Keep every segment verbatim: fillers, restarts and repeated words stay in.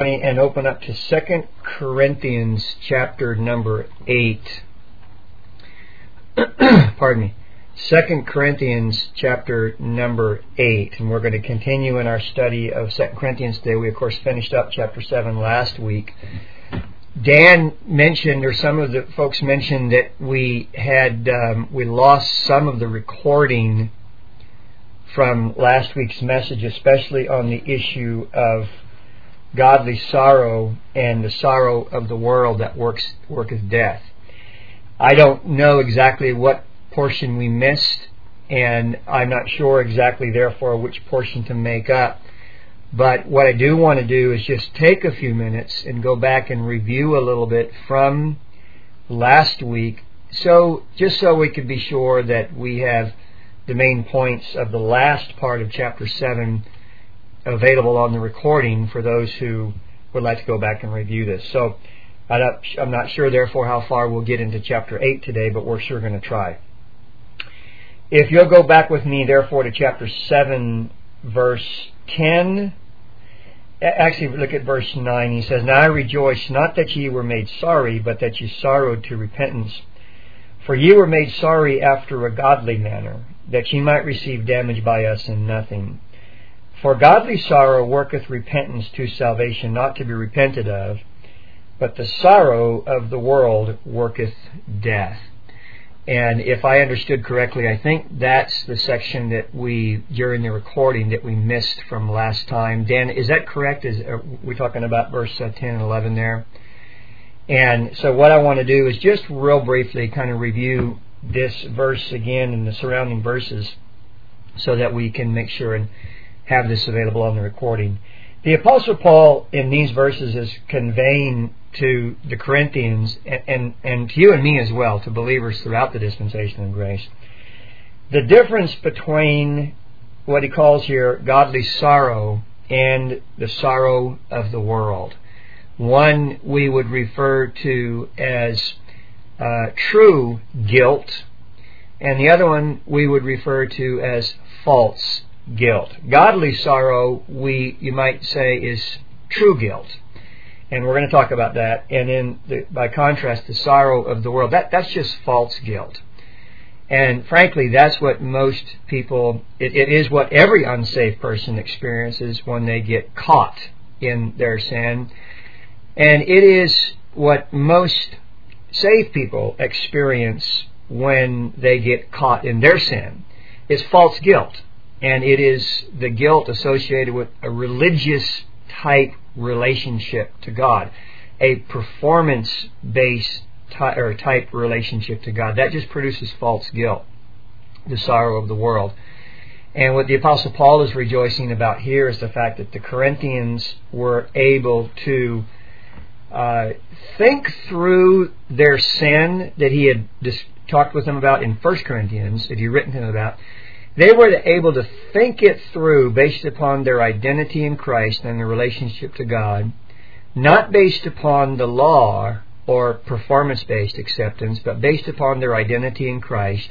And open up to Second Corinthians chapter number eight. Pardon me. Second Corinthians chapter number eight. And we're going to continue in our study of Second Corinthians today. We, of course, finished up chapter seven last week. Dan mentioned, or some of the folks mentioned, that we had um, we lost some of the recording from last week's message, especially on the issue of godly sorrow and the sorrow of the world that works worketh death. I don't know exactly what portion we missed, and I'm not sure exactly, therefore, which portion to make up. But what I do want to do is just take a few minutes and go back and review a little bit from last week, so just so we can be sure that we have the main points of the last part of chapter seven available on the recording for those who would like to go back and review this. So I'm not sure, therefore, how far we'll get into chapter eight today, but we're sure going to try. If you'll go back with me, therefore, to chapter seven, verse ten. Actually, look at verse nine. He says, "Now I rejoice, not that ye were made sorry, but that ye sorrowed to repentance. For ye were made sorry after a godly manner, that ye might receive damage by us in nothing. For godly sorrow worketh repentance to salvation, not to be repented of, but the sorrow of the world worketh death." And if I understood correctly, I think that's the section that we, during the recording, that we missed from last time. Dan, is that correct? Is are we talking about verse uh, ten and eleven there? And so what I want to do is just real briefly kind of review this verse again and the surrounding verses so that we can make sure and have this available on the recording. The Apostle Paul in these verses is conveying to the Corinthians and, and, and to you and me as well, to believers throughout the dispensation of grace, the difference between what he calls here godly sorrow and the sorrow of the world. One we would refer to as uh, true guilt, and the other one we would refer to as false guilt. Godly sorrow, we you might say, is true guilt, and we're going to talk about that. And in the, by contrast, the sorrow of the world, that that's just false guilt. And frankly, that's what most people, it, it is what every unsaved person experiences when they get caught in their sin, and it is what most saved people experience when they get caught in their sin. It's false guilt. And it is the guilt associated with a religious type relationship to God, a performance-based ty- or type relationship to God. That just produces false guilt, the sorrow of the world. And what the Apostle Paul is rejoicing about here is the fact that the Corinthians were able to uh, think through their sin that he had just talked with them about in First Corinthians, that he had written to them about. They were able to think it through based upon their identity in Christ and their relationship to God, not based upon the law or performance-based acceptance, but based upon their identity in Christ.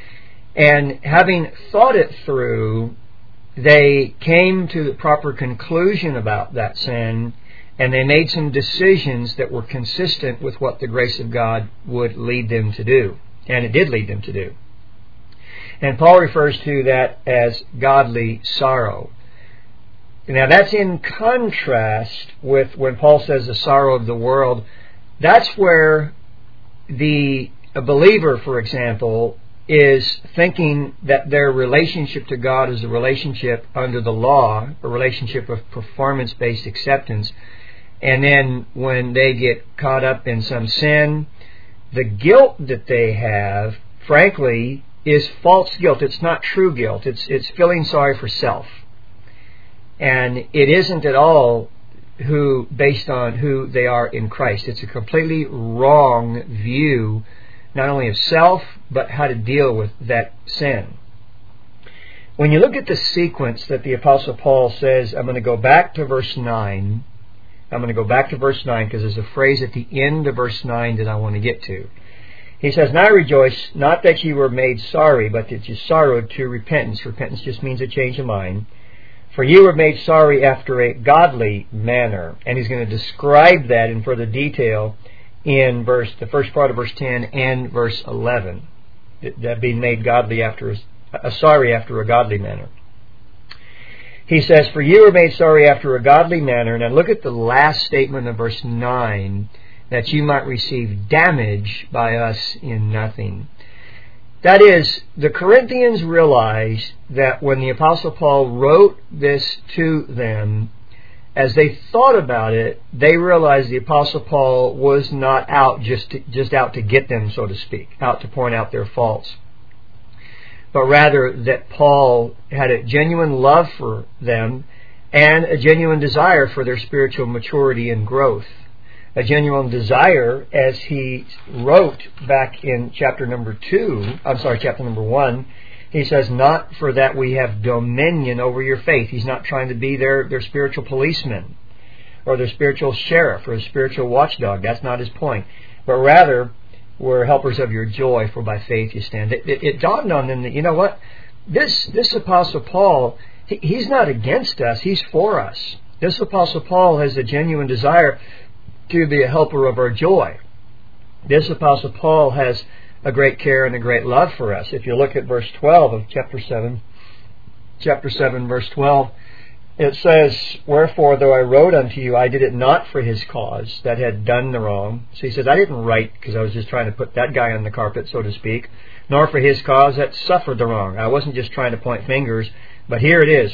And having thought it through, they came to the proper conclusion about that sin, and they made some decisions that were consistent with what the grace of God would lead them to do. And it did lead them to do. And Paul refers to that as godly sorrow. Now that's in contrast with when Paul says the sorrow of the world. That's where the a believer, for example, is thinking that their relationship to God is a relationship under the law, a relationship of performance-based acceptance. And then when they get caught up in some sin, the guilt that they have, frankly, is false guilt. It's not true guilt. It's it's feeling sorry for self. And it isn't at all who based on who they are in Christ. It's a completely wrong view, not only of self, but how to deal with that sin. When you look at the sequence that the Apostle Paul says, I'm going to go back to verse nine. I'm going to go back to verse nine because there's a phrase at the end of verse nine that I want to get to. He says, "Now I rejoice, not that ye were made sorry, but that ye sorrowed to repentance." Repentance just means a change of mind. For you were made sorry after a godly manner. And he's going to describe that in further detail in verse, the first part of verse ten and verse eleven. That being made godly after, a, sorry after a godly manner. He says, for you were made sorry after a godly manner. Now look at the last statement of verse nine, that you might receive damage by us in nothing. That is, the Corinthians realized that when the Apostle Paul wrote this to them, as they thought about it, they realized the Apostle Paul was not out just to, just out to get them, so to speak, out to point out their faults, but rather that Paul had a genuine love for them and a genuine desire for their spiritual maturity and growth. A genuine desire, as he wrote back in chapter number two, I'm sorry, chapter number one, he says, not for that we have dominion over your faith. He's not trying to be their, their spiritual policeman or their spiritual sheriff or spiritual watchdog. That's not his point. But rather, we're helpers of your joy, for by faith you stand. It, it, it dawned on them that, you know what, this, this Apostle Paul, he, he's not against us, he's for us. This Apostle Paul has a genuine desire to be a helper of our joy. This Apostle Paul has a great care and a great love for us. If you look at verse twelve of chapter seven, chapter seven, verse twelve, it says, wherefore, though I wrote unto you, I did it not for his cause that had done the wrong. So he says, I didn't write because I was just trying to put that guy on the carpet, so to speak, nor for his cause that suffered the wrong. I wasn't just trying to point fingers, but here it is.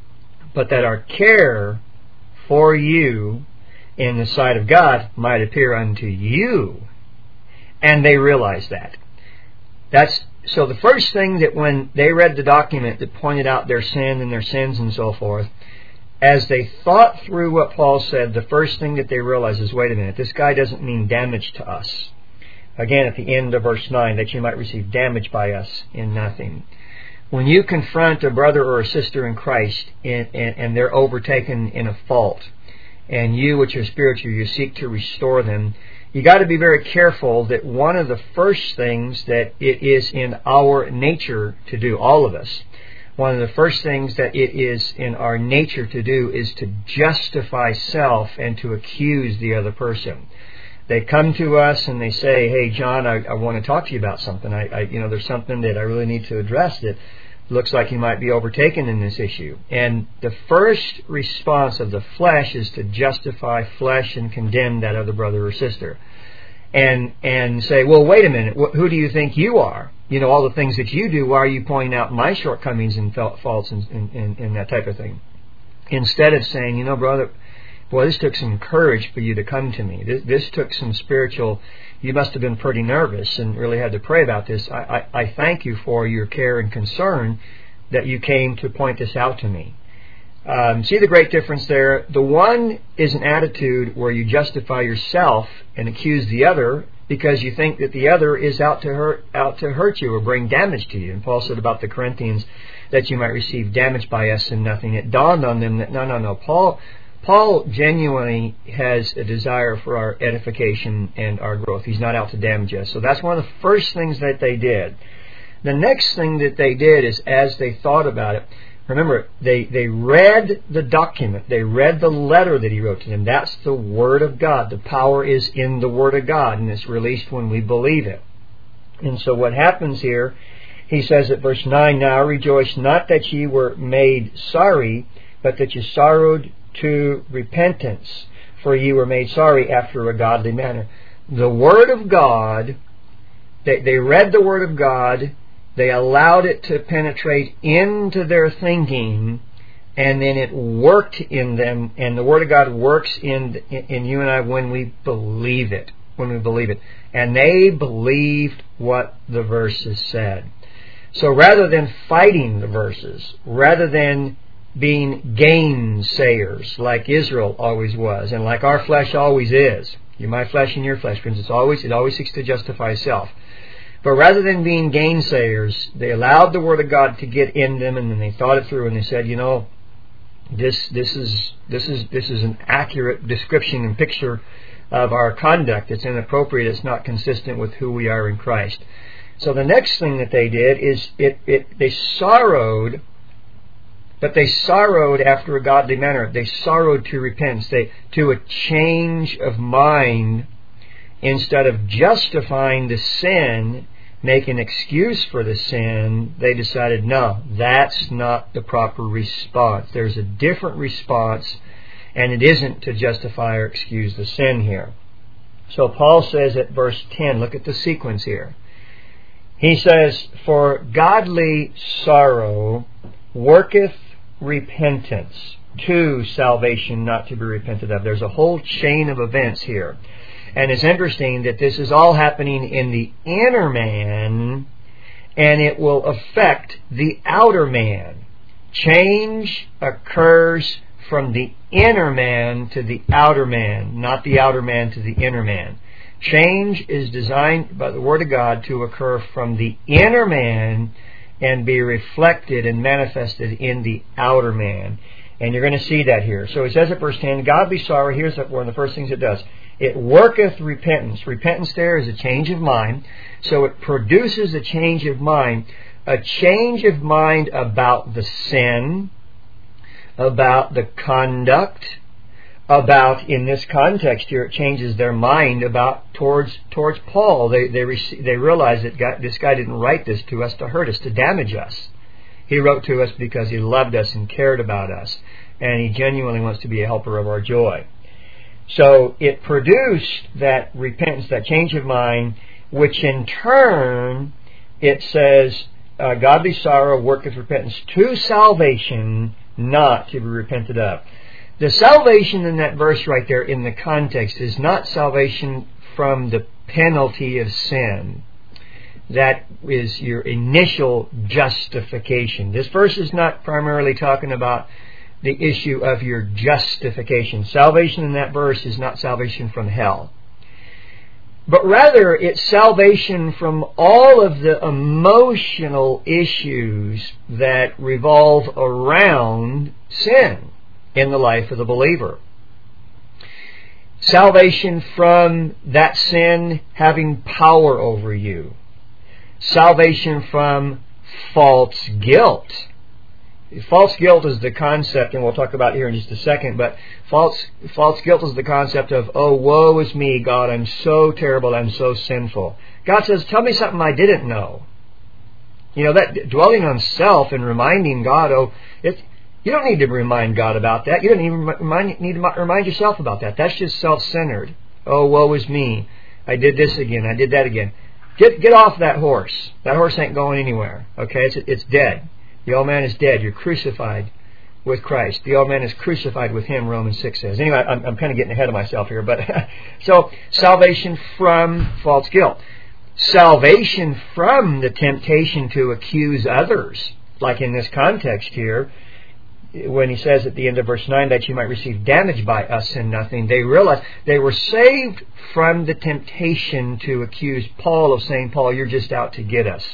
But that our care for you in the sight of God might appear unto you. And they realized that. That's so the first thing that when they read the document that pointed out their sin and their sins and so forth, as they thought through what Paul said, the first thing that they realized is, wait a minute, this guy doesn't mean damage to us. Again, at the end of verse nine, that you might receive damage by us in nothing. When you confront a brother or a sister in Christ and, and, and they're overtaken in a fault, and you, which are spiritual, you seek to restore them, you got to be very careful that one of the first things that it is in our nature to do, all of us, one of the first things that it is in our nature to do is to justify self and to accuse the other person. They come to us and they say, hey, John, I, I want to talk to you about something. I, I, you know, there's something that I really need to address that looks like you might be overtaken in this issue. And the first response of the flesh is to justify flesh and condemn that other brother or sister. And and say, well, wait a minute, wh- who do you think you are? You know, all the things that you do, why are you pointing out my shortcomings and faults and, and, and, and that type of thing? Instead of saying, you know, brother, boy, this took some courage for you to come to me. This, this took some spiritual, you must have been pretty nervous and really had to pray about this. I, I, I thank you for your care and concern that you came to point this out to me. Um, see the great difference there? The one is an attitude where you justify yourself and accuse the other because you think that the other is out to hurt, out to hurt you or bring damage to you. And Paul said about the Corinthians that you might receive damage by us and nothing. It dawned on them that no, no, no. Paul, Paul genuinely has a desire for our edification and our growth. He's not out to damage us. So that's one of the first things that they did. The next thing that they did is, as they thought about it, remember, they, they read the document. They read the letter that he wrote to them. That's the Word of God. The power is in the Word of God, and it's released when we believe it. And so what happens here, he says at verse nine, now rejoice not that ye were made sorry, but that ye sorrowed to repentance, for ye were made sorry after a godly manner. The Word of God, they, they read the Word of God, they allowed it to penetrate into their thinking, and then it worked in them. And the Word of God works in in you and I when we believe it. When we believe it. And they believed what the verses said. So rather than fighting the verses, rather than being gainsayers like Israel always was, and like our flesh always is, you're my flesh and your flesh, friends, it's always, it always seeks to justify self. But rather than being gainsayers, they allowed the Word of God to get in them, and then they thought it through, and they said, you know, this this is this is this is an accurate description and picture of our conduct. It's inappropriate. It's not consistent with who we are in Christ. So the next thing that they did is it, it they sorrowed But they sorrowed after a godly manner. They sorrowed to repentance, they, to a change of mind. Instead of justifying the sin, make an excuse for the sin, they decided, no, that's not the proper response. There's a different response, and it isn't to justify or excuse the sin here. So Paul says at verse ten, look at the sequence here. He says, for godly sorrow worketh repentance to salvation not to be repented of. There's a whole chain of events here. And it's interesting that this is all happening in the inner man, and it will affect the outer man. Change occurs from the inner man to the outer man, not the outer man to the inner man. Change is designed by the Word of God to occur from the inner man and be reflected and manifested in the outer man. And you're going to see that here. So it says at verse ten, godly sorrow, here's one of the first things it does. It worketh repentance. Repentance there is a change of mind. So it produces a change of mind. A change of mind about the sin, about the conduct, about, in this context here, it changes their mind about towards towards Paul. They they rec- they realize that God, this guy didn't write this to us to hurt us, to damage us. He wrote to us because he loved us and cared about us, and he genuinely wants to be a helper of our joy. So it produced that repentance, that change of mind, which in turn, it says, uh, godly sorrow worketh repentance to salvation, not to be repented of. The salvation in that verse right there in the context is not salvation from the penalty of sin. That is your initial justification. This verse is not primarily talking about the issue of your justification. Salvation in that verse is not salvation from hell. But rather, it's salvation from all of the emotional issues that revolve around sin in the life of the believer. Salvation from that sin having power over you. Salvation from false guilt. False guilt is the concept, and we'll talk about it here in just a second, but false false guilt is the concept of, oh, woe is me, God, I'm so terrible, I'm so sinful. God says, tell me something I didn't know. You know, that dwelling on self and reminding God, oh, it's, you don't need to remind God about that. You don't even remind, need to remind yourself about that. That's just self-centered. Oh, woe is me. I did this again. I did that again. Get get off that horse. That horse ain't going anywhere. Okay, it's it's dead. The old man is dead. You're crucified with Christ. The old man is crucified with Him, Romans six says. Anyway, I'm, I'm kind of getting ahead of myself here. But so, salvation from false guilt. Salvation from the temptation to accuse others. Like in this context here, when he says at the end of verse nine that you might receive damage by us and nothing, they realized they were saved from the temptation to accuse Paul of saying, Paul, you're just out to get us.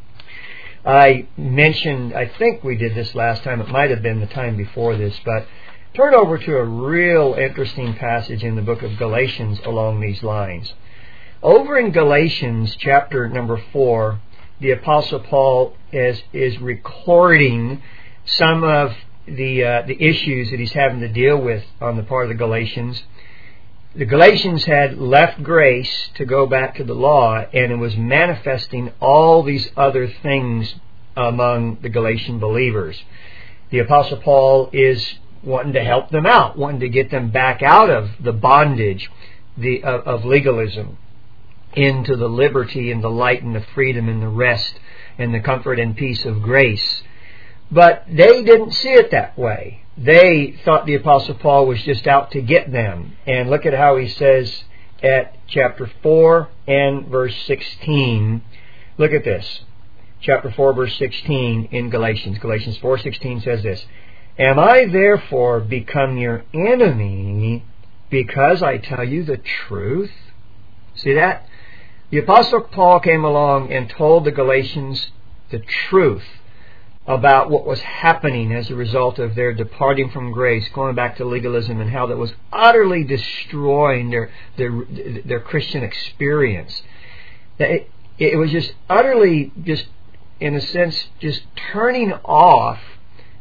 I mentioned, I think we did this last time, it might have been the time before this, but turn over to a real interesting passage in the book of Galatians along these lines. Over in Galatians chapter number four, the Apostle Paul is, is recording some of the uh, the issues that he's having to deal with on the part of the Galatians. The Galatians had left grace to go back to the law, and it was manifesting all these other things among the Galatian believers. The Apostle Paul is wanting to help them out, wanting to get them back out of the bondage the, of, of legalism into the liberty and the light and the freedom and the rest and the comfort and peace of grace. But they didn't see it that way. They thought the Apostle Paul was just out to get them. And look at how he says at chapter four and verse sixteen. Look at this. Chapter four, verse sixteen in Galatians. Galatians four sixteen says this. Am I therefore become your enemy because I tell you the truth? See that? The Apostle Paul came along and told the Galatians the truth about what was happening as a result of their departing from grace, going back to legalism, and how that was utterly destroying their their, their Christian experience. It, it was just utterly, just in a sense, just turning off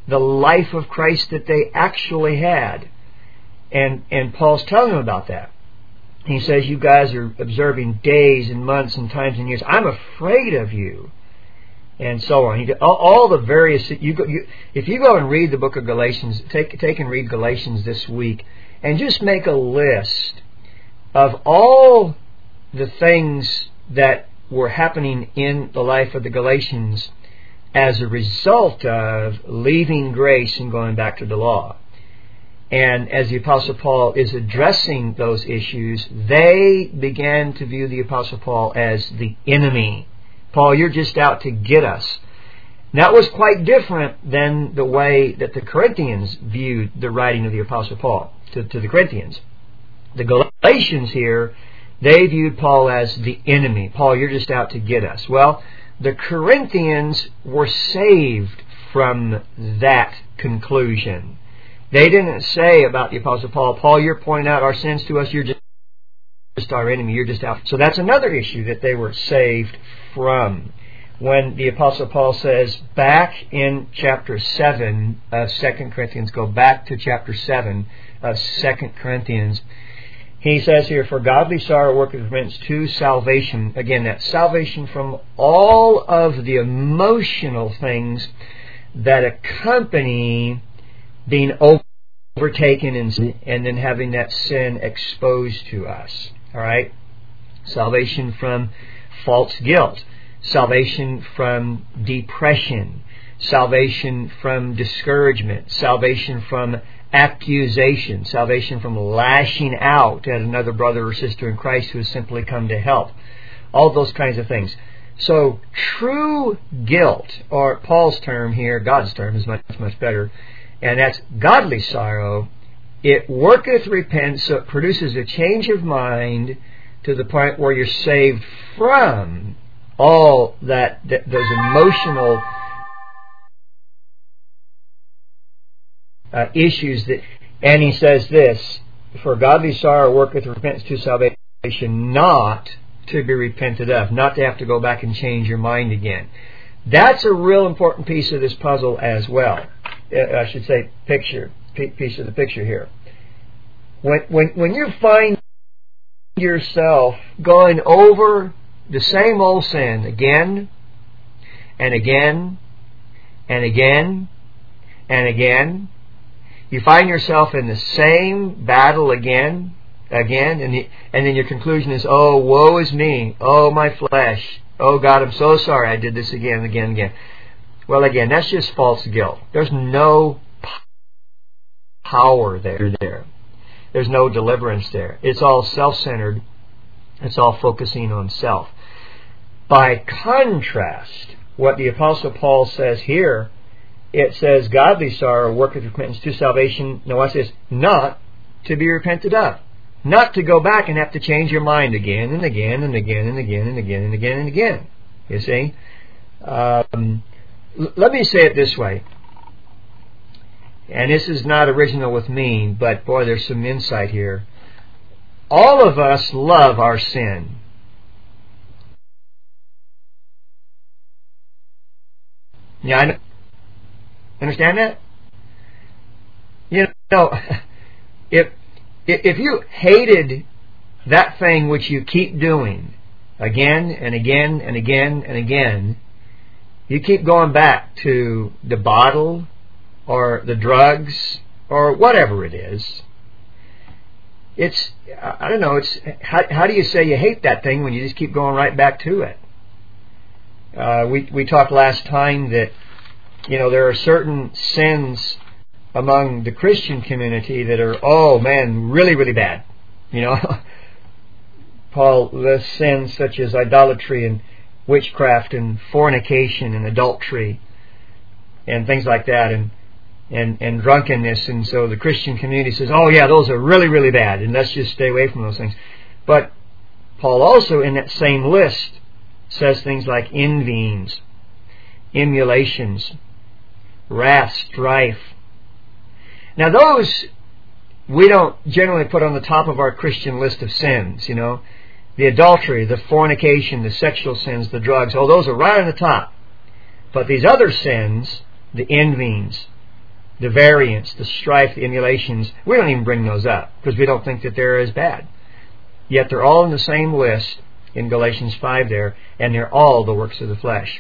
the life of Christ that they actually had. And and Paul's telling them about that. He says, you guys are observing days and months and times and years. I'm afraid of you. And so on. He, all, all the various... You go, you, if you go and read the book of Galatians, take, take and read Galatians this week, and just make a list of all the things that were happening in the life of the Galatians as a result of leaving grace and going back to the law. And as the Apostle Paul is addressing those issues, they began to view the Apostle Paul as the enemy. Paul, you're just out to get us. And that was quite different than the way that the Corinthians viewed the writing of the Apostle Paul to, to the Corinthians. The Galatians here, they viewed Paul as the enemy. Paul, you're just out to get us. Well, the Corinthians were saved from that conclusion. They didn't say about the Apostle Paul, Paul, you're pointing out our sins to us, you're just our enemy, you're just out. So that's another issue that they were saved from. When the Apostle Paul says, back in chapter seven of Second Corinthians, go back to chapter seven of Second Corinthians, he says here, for godly sorrow worketh repentance to salvation. Again, that's salvation from all of the emotional things that accompany being overtaken in sin and then having that sin exposed to us. All right? Salvation from false guilt. Salvation from depression. Salvation from discouragement. Salvation from accusation. Salvation from lashing out at another brother or sister in Christ who has simply come to help. All those kinds of things. So true guilt, or Paul's term here, God's term is much, much better, and that's godly sorrow. It worketh repentance, so it produces a change of mind to the point where you're saved from all that, that those emotional uh, issues that. And he says this: for godly sorrow worketh repentance to salvation, not to be repented of, not to have to go back and change your mind again. That's a real important piece of this puzzle as well. I should say picture, piece of the picture here. When, when, when you find yourself going over the same old sin again and again and again and again, you find yourself in the same battle again, again, and, the, and then your conclusion is, oh, woe is me, oh, my flesh, oh, God, I'm so sorry I did this again and again and again. Well, again, that's just false guilt. There's no power there. there. There's no deliverance there. It's all self-centered. It's all focusing on self. By contrast, what the Apostle Paul says here, it says, godly sorrow worketh repentance to salvation. No, it says, not to be repented of. Not to go back and have to change your mind again and again and again and again and again and again and again. You see? Um... Let me say it this way, and this is not original with me, but boy, there's some insight here. All of us love our sin. Yeah, I know. Understand that? You know, if if you hated that thing which you keep doing again and again and again and again, you keep going back to the bottle or the drugs or whatever it is. It's, I don't know, it's how, how do you say you hate that thing when you just keep going right back to it? Uh, we, we talked last time that, you know, there are certain sins among the Christian community that are, oh man, really, really bad. You know, Paul lists sins such as idolatry and witchcraft and fornication and adultery and things like that, and and and drunkenness. And so the Christian community says, oh yeah, those are really, really bad, and let's just stay away from those things. But Paul also in that same list says things like envyings, emulations, wrath, strife. Now those we don't generally put on the top of our Christian list of sins, you know. The adultery, the fornication, the sexual sins, the drugs, oh, those are right on the top. But these other sins, the envyings, the variance, the strife, the emulations, we don't even bring those up because we don't think that they're as bad. Yet they're all in the same list in Galatians five there, and they're all the works of the flesh.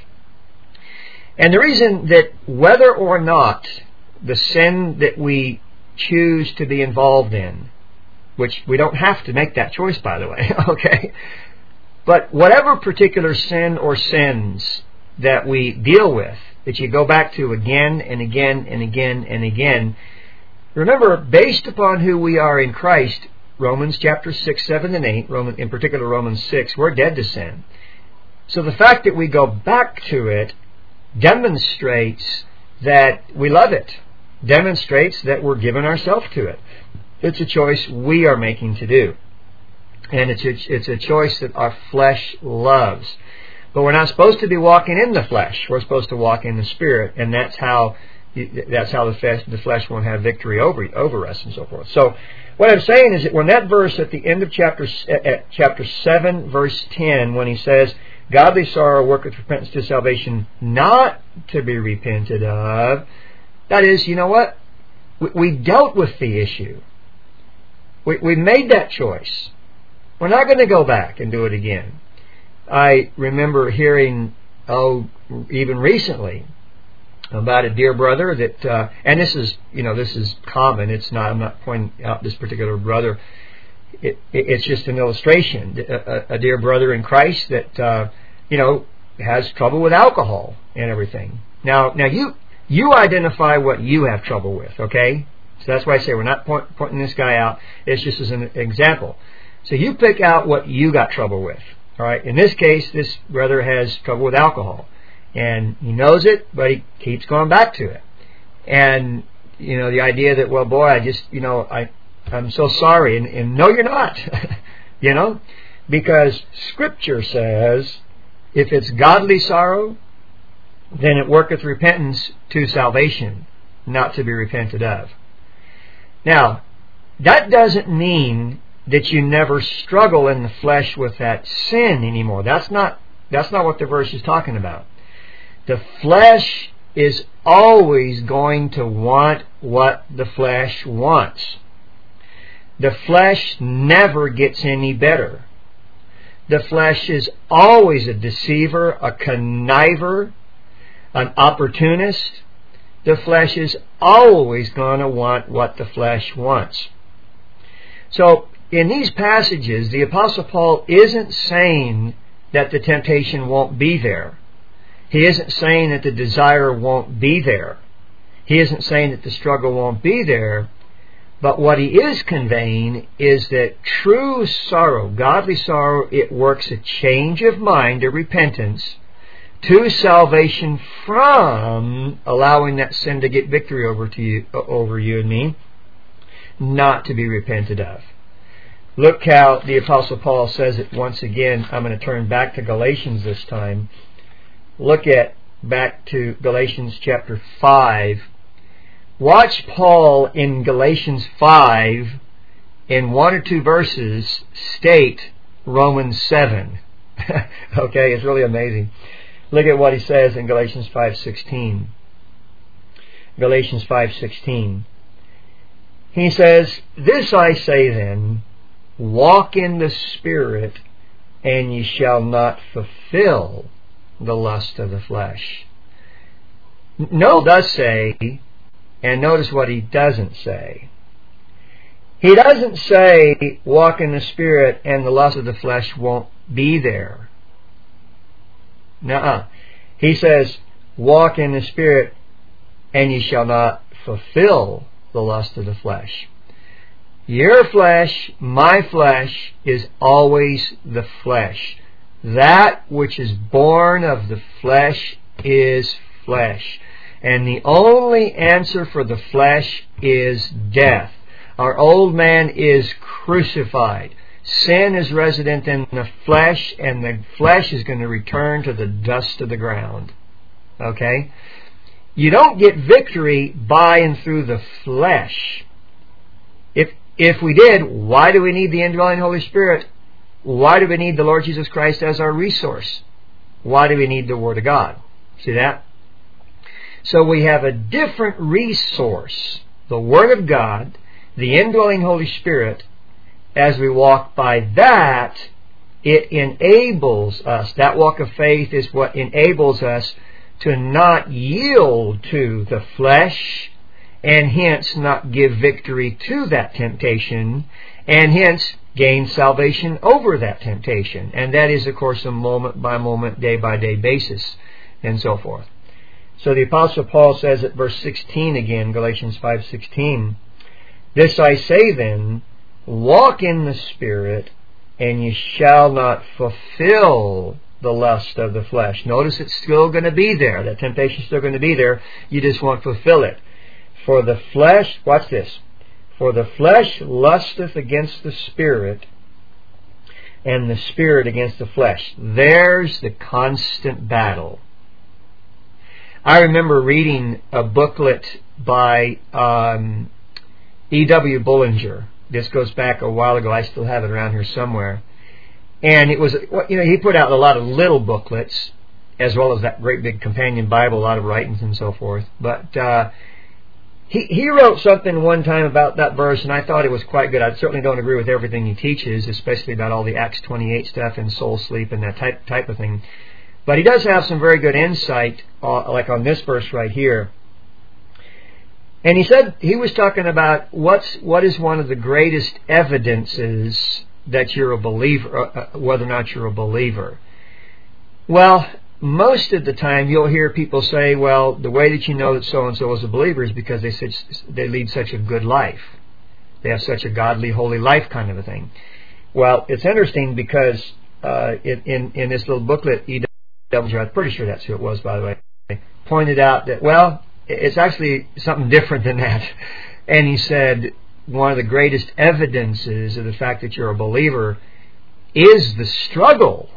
And the reason that whether or not the sin that we choose to be involved in, which we don't have to make that choice, by the way, okay? But whatever particular sin or sins that we deal with, that you go back to again and again and again and again, remember, based upon who we are in Christ, Romans chapter six, seven, and eight, Roman, in particular Romans six, we're dead to sin. So the fact that we go back to it demonstrates that we love it, demonstrates that we're giving ourselves to it. It's a choice we are making to do. And it's a, it's a choice that our flesh loves. But we're not supposed to be walking in the flesh. We're supposed to walk in the Spirit, and that's how that's how the flesh, the flesh won't have victory over over us and so forth. So what I'm saying is that when that verse at the end of chapter at chapter seven, verse ten, when he says, "Godly sorrow worketh repentance to salvation, not to be repented of," that is, you know what? We, we dealt with the issue. We, we made that choice. We're not going to go back and do it again. I remember hearing, oh, even recently, about a dear brother that, uh, and this is, you know, this is common. It's not, I'm not pointing out this particular brother. It, it, it's just an illustration. A, a, a dear brother in Christ that, uh, you know, has trouble with alcohol and everything. Now, now you, you identify what you have trouble with, okay? So that's why I say we're not point, pointing this guy out. It's just as an example. So you pick out what you got trouble with. All right. In this case, this brother has trouble with alcohol, and he knows it, but he keeps going back to it. And you know, the idea that, well, boy, I just, you know, I, I'm so sorry, and, and no, you're not. You know, because Scripture says, if it's godly sorrow, then it worketh repentance to salvation, not to be repented of. Now, that doesn't mean that you never struggle in the flesh with that sin anymore. That's not that's not what the verse is talking about. The flesh is always going to want what the flesh wants. The flesh never gets any better. The flesh is always a deceiver, a conniver, an opportunist. The flesh is always going to want what the flesh wants. So, in these passages, the Apostle Paul isn't saying that the temptation won't be there. He isn't saying that the desire won't be there. He isn't saying that the struggle won't be there. But what he is conveying is that true sorrow, godly sorrow, it works a change of mind, a repentance, to salvation from allowing that sin to get victory over to you, over you and me, not to be repented of. Look how the Apostle Paul says it once again. I'm going to turn back to Galatians this time. Look at back to Galatians chapter five. Watch Paul in Galatians five, in one or two verses, state Romans seven. Okay, it's really amazing. Look at what he says in Galatians five sixteen. Galatians five sixteen. He says, "This I say then, walk in the Spirit, and ye shall not fulfill the lust of the flesh." No, does say, and notice what he doesn't say. He doesn't say, walk in the Spirit, and the lust of the flesh won't be there. Nuh-uh. He says, walk in the Spirit, and ye shall not fulfill the lust of the flesh. Your flesh, my flesh, is always the flesh. That which is born of the flesh is flesh. And the only answer for the flesh is death. Our old man is crucified. Sin is resident in the flesh, and the flesh is going to return to the dust of the ground. Okay? You don't get victory by and through the flesh. If If we did, why do we need the indwelling Holy Spirit? Why do we need the Lord Jesus Christ as our resource? Why do we need the Word of God? See that? So we have a different resource, the Word of God, the indwelling Holy Spirit. As we walk by that, it enables us. That walk of faith is what enables us to not yield to the flesh, and hence not give victory to that temptation, and hence gain salvation over that temptation. And that is, of course, a moment-by-moment, day-by-day basis, and so forth. So the Apostle Paul says at verse sixteen again, Galatians five sixteen, "This I say then, walk in the Spirit, and you shall not fulfill the lust of the flesh." Notice it's still going to be there. That temptation is still going to be there. You just won't fulfill it. "For the flesh," watch this, "for the flesh lusteth against the Spirit, and the Spirit against the flesh." There's the constant battle. I remember reading a booklet by um, E W Bullinger. This goes back a while ago. I still have it around here somewhere. And it was, you know, he put out a lot of little booklets, as well as that great big companion Bible, a lot of writings and so forth. But uh, he he wrote something one time about that verse, and I thought it was quite good. I certainly don't agree with everything he teaches, especially about all the Acts twenty-eight stuff and soul sleep and that type type of thing. But he does have some very good insight, uh, like on this verse right here. And he said, he was talking about what's what is one of the greatest evidences that you're a believer, uh, whether or not you're a believer. Well, most of the time you'll hear people say, well, the way that you know that so-and-so is a believer is because they such, they lead such a good life. They have such a godly, holy life kind of a thing. Well, it's interesting because uh, in, in this little booklet, E W, I'm pretty sure that's who it was, by the way, pointed out that, well, it's actually something different than that. And he said, one of the greatest evidences of the fact that you're a believer is the struggle.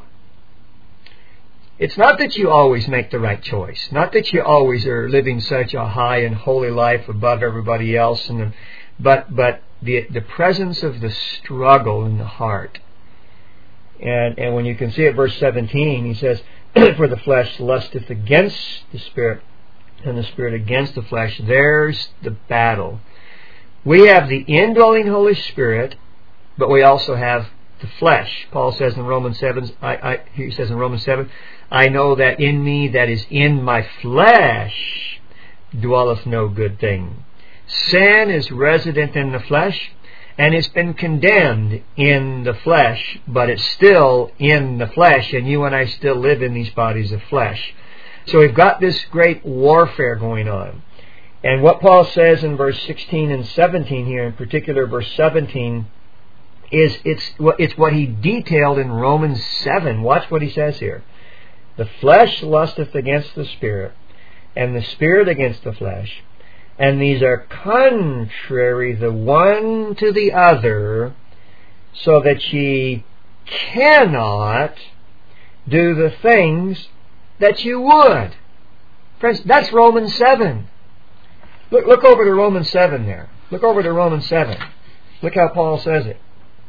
It's not that you always make the right choice. Not that you always are living such a high and holy life above everybody else. And the, but but the the presence of the struggle in the heart. And and when you can see it, verse seventeen, he says, "For the flesh lusteth against the Spirit, and the Spirit against the flesh." There's the battle. We have the indwelling Holy Spirit, but we also have the flesh. Paul says in Romans seven, I, I, he says in Romans seven, "I know that in me, that is in my flesh, dwelleth no good thing." Sin is resident in the flesh, and it's been condemned in the flesh, but it's still in the flesh, and you and I still live in these bodies of flesh. So we've got this great warfare going on. And what Paul says in verse sixteen and seventeen here, in particular verse seventeen, is it's it's what he detailed in Romans seven. Watch what he says here. "The flesh lusteth against the Spirit, and the Spirit against the flesh. And these are contrary the one to the other, so that ye cannot do the things that you would." Friends, that's Romans seven. Look, look over to Romans seven there. Look over to Romans seven. Look how Paul says it.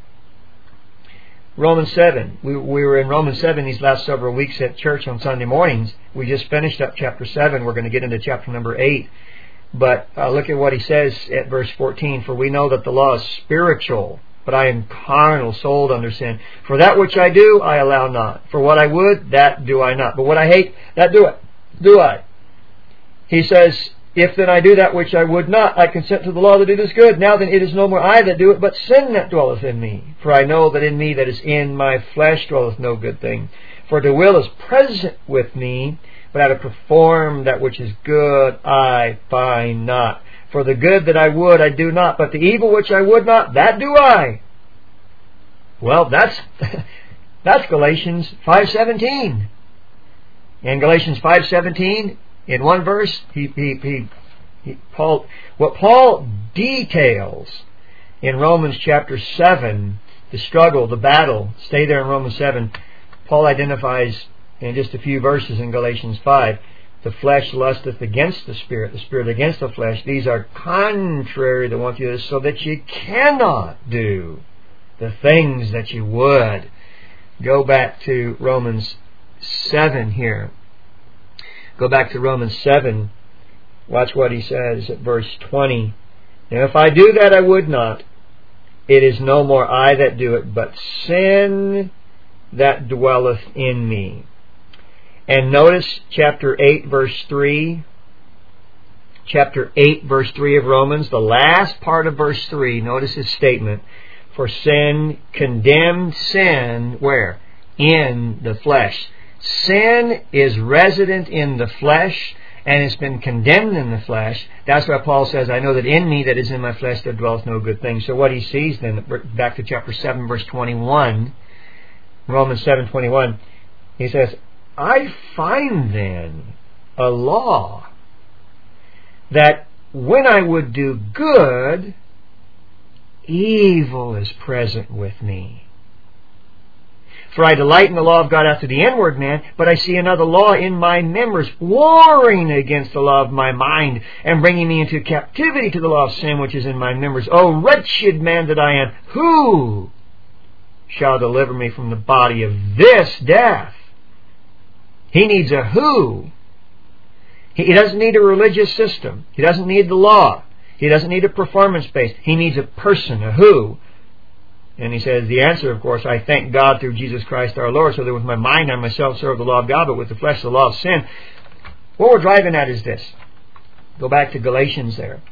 Romans seven. We, we were in Romans seven these last several weeks at church on Sunday mornings. We just finished up chapter seven. We're going to get into chapter number eight. But uh, look at what he says at verse fourteen. "For we know that the law is spiritual, but I am carnal, sold under sin. For that which I do, I allow not. For what I would, that do I not. But what I hate, that do it. Do I." He says, "If then I do that which I would not, I consent to the law that it is good. Now then it is no more I that do it, but sin that dwelleth in me. For I know that in me, that is in my flesh, dwelleth no good thing. For the will is present with me, but how to perform that which is good I find not. For the good that I would, I do not, but the evil which I would not, that do I." Well, that's that's Galatians five seventeen. In Galatians five seventeen, in one verse, he, he, he, he Paul, what Paul details in Romans chapter seven, the struggle, the battle. Stay there in Romans seven. Paul identifies in just a few verses in Galatians five, "The flesh lusteth against the Spirit, the Spirit against the flesh. These are contrary to one another, so that you cannot do the things that you would." Go back to Romans seven here. Go back to Romans seven Watch what he says at verse twenty. And if I do that I would not, it is no more I that do it, but sin that dwelleth in me. And notice chapter eight, verse three. Chapter eight, verse three of Romans, the last part of verse three, notice his statement. For sin condemned sin, where? In the flesh. Sin is resident in the flesh, and it's been condemned in the flesh. That's why Paul says, I know that in me, that is in my flesh, there dwelleth no good thing. So what he sees then, back to chapter seven, verse twenty-one, Romans seven, twenty-one, he says, I find then a law that when I would do good, evil is present with me. For I delight in the law of God after the inward man, but I see another law in my members, warring against the law of my mind, and bringing me into captivity to the law of sin which is in my members. O wretched man that I am, who shall deliver me from the body of this death? He needs a who. He doesn't need a religious system. He doesn't need the law. He doesn't need a performance base. He needs a person, a who. And he says, the answer, of course, I thank God through Jesus Christ our Lord, so that with my mind I myself serve the law of God, but with the flesh the law of sin. What we're driving at is this. Go back to Galatians there.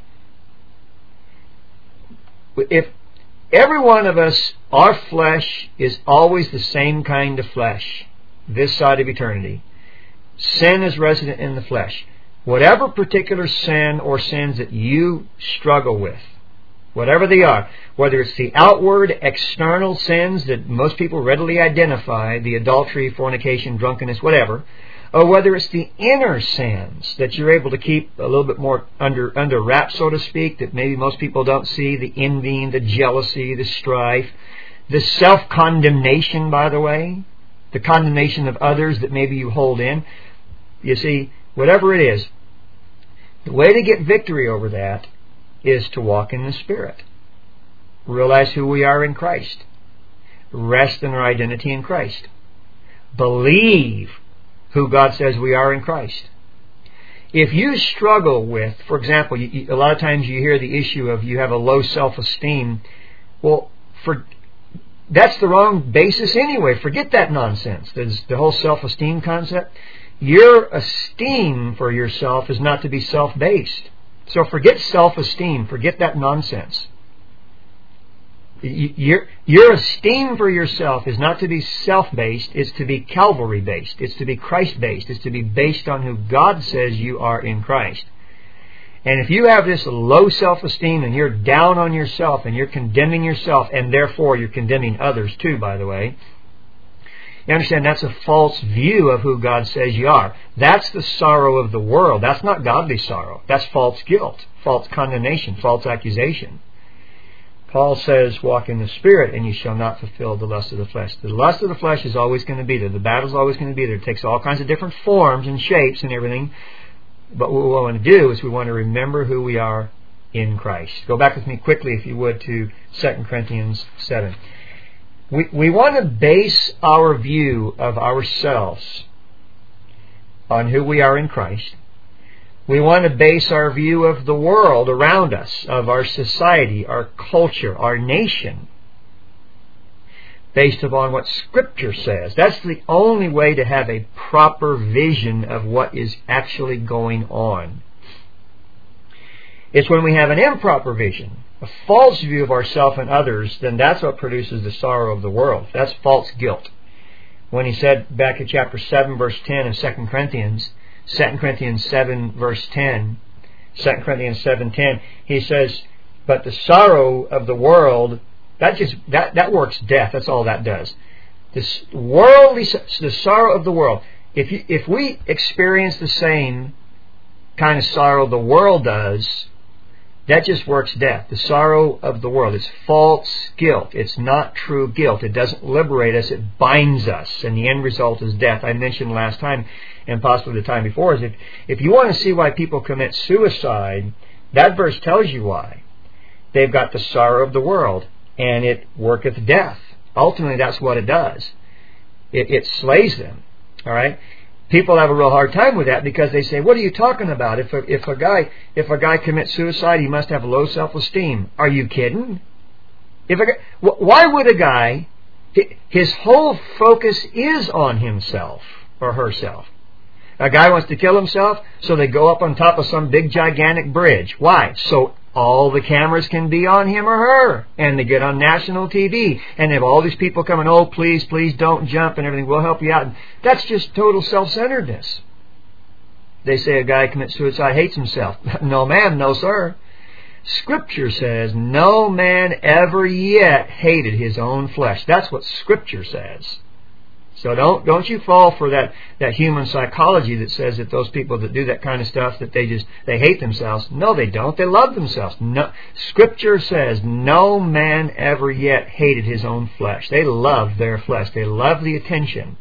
If every one of us, our flesh is always the same kind of flesh, this side of eternity. Sin is resident in the flesh. Whatever particular sin or sins that you struggle with, whatever they are, whether it's the outward, external sins that most people readily identify, the adultery, fornication, drunkenness, whatever, or whether it's the inner sins that you're able to keep a little bit more under under wraps, so to speak, that maybe most people don't see, the envying, the jealousy, the strife, the self-condemnation, by the way, the condemnation of others that maybe you hold in. You see, whatever it is, the way to get victory over that is to walk in the Spirit. Realize who we are in Christ. Rest in our identity in Christ. Believe who God says we are in Christ. If you struggle with, for example, you, a lot of times you hear the issue of you have a low self-esteem. Well, for that's the wrong basis anyway. Forget that nonsense. There's the whole self-esteem concept. Your esteem for yourself is not to be self-based. So forget self-esteem. Forget that nonsense. Your, your esteem for yourself is not to be self-based. It's to be Calvary-based. It's to be Christ-based. It's to be based on who God says you are in Christ. And if you have this low self-esteem and you're down on yourself and you're condemning yourself, and therefore you're condemning others too, by the way, you understand that's a false view of who God says you are. That's the sorrow of the world. That's not godly sorrow. That's false guilt, false condemnation, false accusation. Paul says, walk in the Spirit and you shall not fulfill the lust of the flesh. The lust of the flesh is always going to be there. The battle's always going to be there. It takes all kinds of different forms and shapes and everything. But what we want to do is we want to remember who we are in Christ. Go back with me quickly, if you would, to Second Corinthians seven. We, we want to base our view of ourselves on who we are in Christ. We want to base our view of the world around us, of our society, our culture, our nation, based upon what Scripture says. That's the only way to have a proper vision of what is actually going on. It's when we have an improper vision, a false view of ourselves and others, then that's what produces the sorrow of the world. That's false guilt. When he said back in chapter seven, verse ten of Second Corinthians, Second Corinthians seven, verse ten, Second Corinthians seven, ten, he says, but the sorrow of the world, that just that, that works death. That's all that does. This worldly, the sorrow of the world. If you, if we experience the same kind of sorrow the world does, that just works death. The sorrow of the world. It's false guilt. It's not true guilt. It doesn't liberate us. It binds us. And the end result is death. I mentioned last time, and possibly the time before, is if, if you want to see why people commit suicide, that verse tells you why. They've got the sorrow of the world, and it worketh death. Ultimately, that's what it does. It, it slays them. All right? people have a real hard time with that because they say, what are you talking about? If a, if a guy if a guy commits suicide, he must have low self-esteem. Are you kidding? If a guy, why would a guy, his whole focus is on himself or herself. A guy wants to kill himself, so they go up on top of some big gigantic bridge. Why? So all the cameras can be on him or her, and they get on national T V, and they have all these people coming, oh, please, please don't jump and everything, we'll help you out. That's just total self-centeredness. They say a guy commits suicide, hates himself. No, ma'am, no, sir. Scripture says no man ever yet hated his own flesh. That's what Scripture says. So don't don't you fall for that, that human psychology that says that those people that do that kind of stuff, that they just they hate themselves. No, they don't. They love themselves. No, Scripture says no man ever yet hated his own flesh. They love their flesh. They love the attention.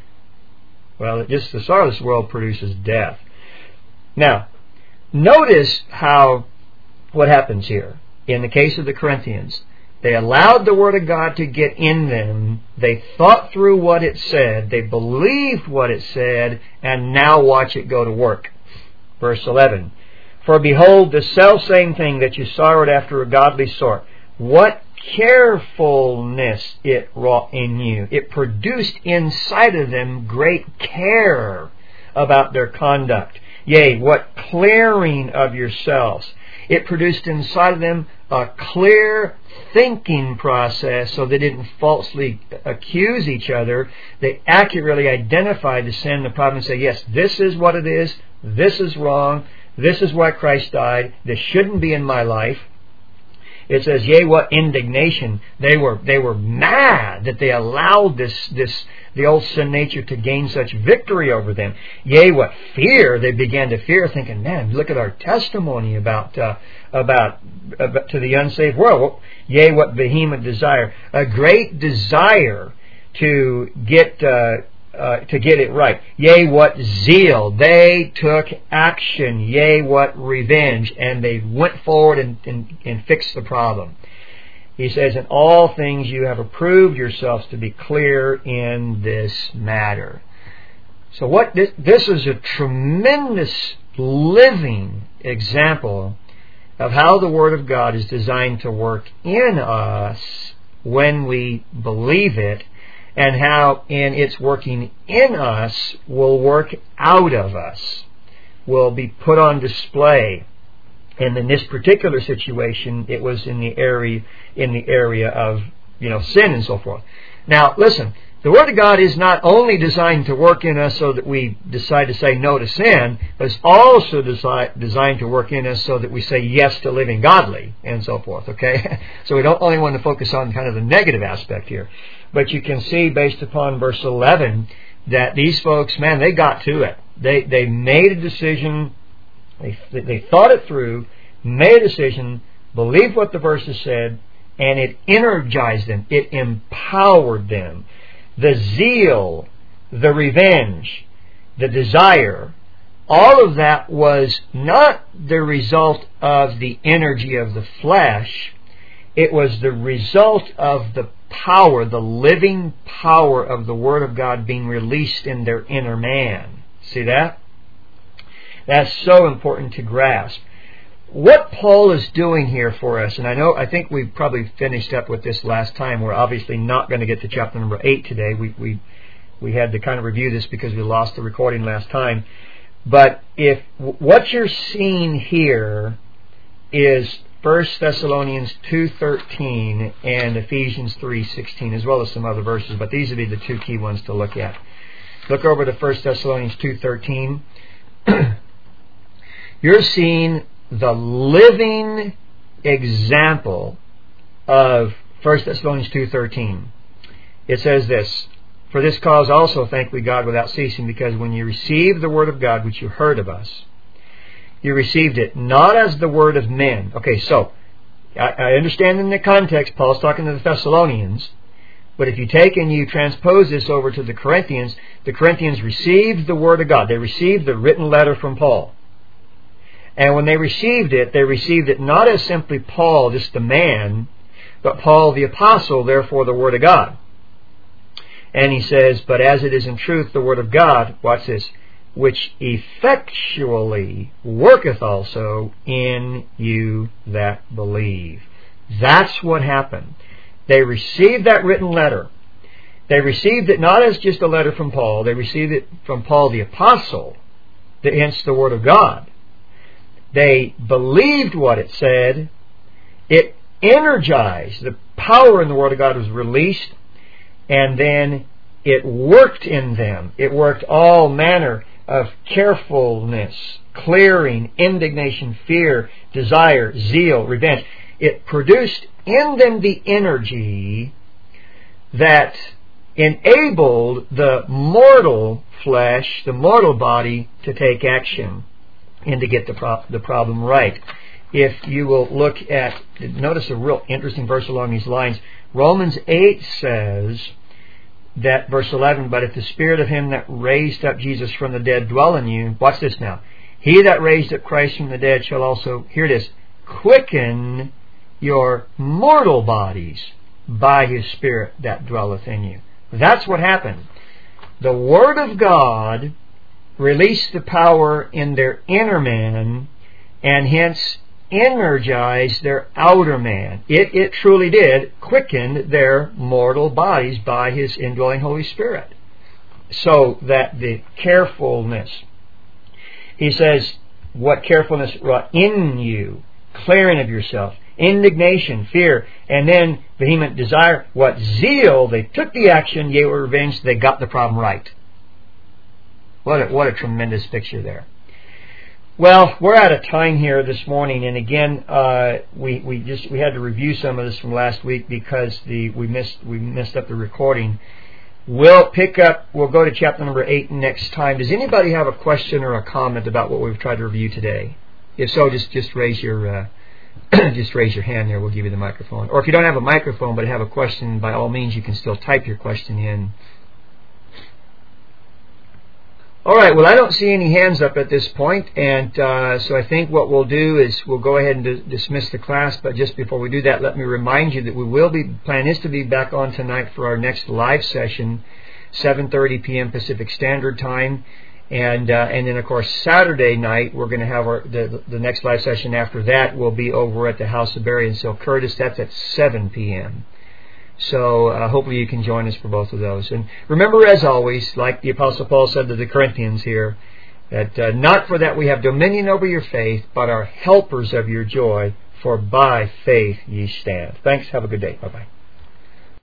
Well, it just the sorrow of this world produces death. Now, notice how what happens here in the case of the Corinthians. They allowed the Word of God to get in them. They thought through what it said. They believed what it said. And now watch it go to work. Verse eleven. For behold, the selfsame thing that you sorrowed after a godly sort, what carefulness it wrought in you. It produced inside of them great care about their conduct. Yea, what clearing of yourselves. It produced inside of them a clear thinking process so they didn't falsely accuse each other. They accurately identified the sin, the problem, and say, yes, this is what it is, this is wrong, this is why Christ died, this shouldn't be in my life. It says, yea, what indignation. They were they were mad that they allowed this this the old sin nature to gain such victory over them. Yea, what fear. They began to fear, thinking, man, look at our testimony about uh, about, about to the unsaved world. Yea, what vehement desire. A great desire to get uh, uh, to get it right. Yea, what zeal. They took action. Yea, what revenge. And they went forward and, and, and fixed the problem. He says, in all things you have approved yourselves to be clear in this matter. So what this, this is a tremendous living example of how the Word of God is designed to work in us when we believe it, and how in its working in us will work out of us, will be put on display. And in this particular situation, it was in the area in the area of, you know, sin and so forth. Now, listen, the Word of God is not only designed to work in us so that we decide to say no to sin, but it's also desi- designed to work in us so that we say yes to living godly and so forth. Okay, so we don't only want to focus on kind of the negative aspect here, but you can see based upon verse eleven that these folks, man, they got to it. They they made a decision. They they thought it through, made a decision, believed what the verses said, and it energized them. It empowered them. The zeal, the revenge, the desire, all of that was not the result of the energy of the flesh. It was the result of the power, the living power of the Word of God being released in their inner man. See that? That's so important to grasp. What Paul is doing here for us, and I know, I think we probably finished up with this last time. We're obviously not going to get to chapter number eight today. We we we had to kind of review this because we lost the recording last time. But if what you're seeing here is First Thessalonians two thirteen and Ephesians three sixteen, as well as some other verses, but these would be the two key ones to look at. Look over to First Thessalonians two thirteen. You're seeing the living example of First Thessalonians two thirteen. It says this, for this cause also thank we God without ceasing, because when you received the word of God which you heard of us, you received it not as the word of men. Okay, so I, I understand in the context Paul's talking to the Thessalonians, but if you take and you transpose this over to the Corinthians, the Corinthians received the word of God. They received the written letter from Paul. And when they received it, they received it not as simply Paul, just the man, but Paul the apostle, therefore the Word of God. And he says, but as it is in truth the Word of God, watch this, which effectually worketh also in you that believe. That's what happened. They received that written letter. They received it not as just a letter from Paul. They received it from Paul the Apostle, hence the Word of God. They believed what it said. It energized. The power in the Word of God was released, and then it worked in them. It worked all manner of carefulness, clearing, indignation, fear, desire, zeal, revenge. It produced in them the energy that enabled the mortal flesh, the mortal body, to take action and to get the, pro- the problem right. If you will look at, notice a real interesting verse along these lines. Romans eight says that, verse eleven, but if the Spirit of Him that raised up Jesus from the dead dwell in you, watch this now, He that raised up Christ from the dead shall also, here it is, quicken your mortal bodies by His Spirit that dwelleth in you. That's what happened. The Word of God released the power in their inner man, and hence energized their outer man. It, it truly did quicken their mortal bodies by His indwelling Holy Spirit. So that the carefulness, he says, what carefulness wrought in you, clearing of yourself, indignation, fear, and then vehement desire, what zeal, they took the action, yea, were revenged, they got the problem right. What a, what a tremendous picture there. Well, we're out of time here this morning, and again, uh, we we just we had to review some of this from last week because the we missed we messed up the recording. We'll pick up. We'll go to chapter number eight next time. Does anybody have a question or a comment about what we've tried to review today? If so, just just raise your uh, just raise your hand there. We'll give you the microphone. Or if you don't have a microphone but have a question, by all means, you can still type your question in. All right, well, I don't see any hands up at this point, and uh, so I think what we'll do is we'll go ahead and d- dismiss the class, but just before we do that, let me remind you that we will be, plan is to be back on tonight for our next live session, seven thirty p.m. Pacific Standard Time, and uh, and then, of course, Saturday night, we're going to have our the, the next live session after that will be over at the House of Barry and Sil Curtis. That's at seven p.m., So uh, hopefully you can join us for both of those. And remember, as always, like the Apostle Paul said to the Corinthians here, that uh, not for that we have dominion over your faith, but are helpers of your joy, for by faith ye stand. Thanks. Have a good day. Bye-bye.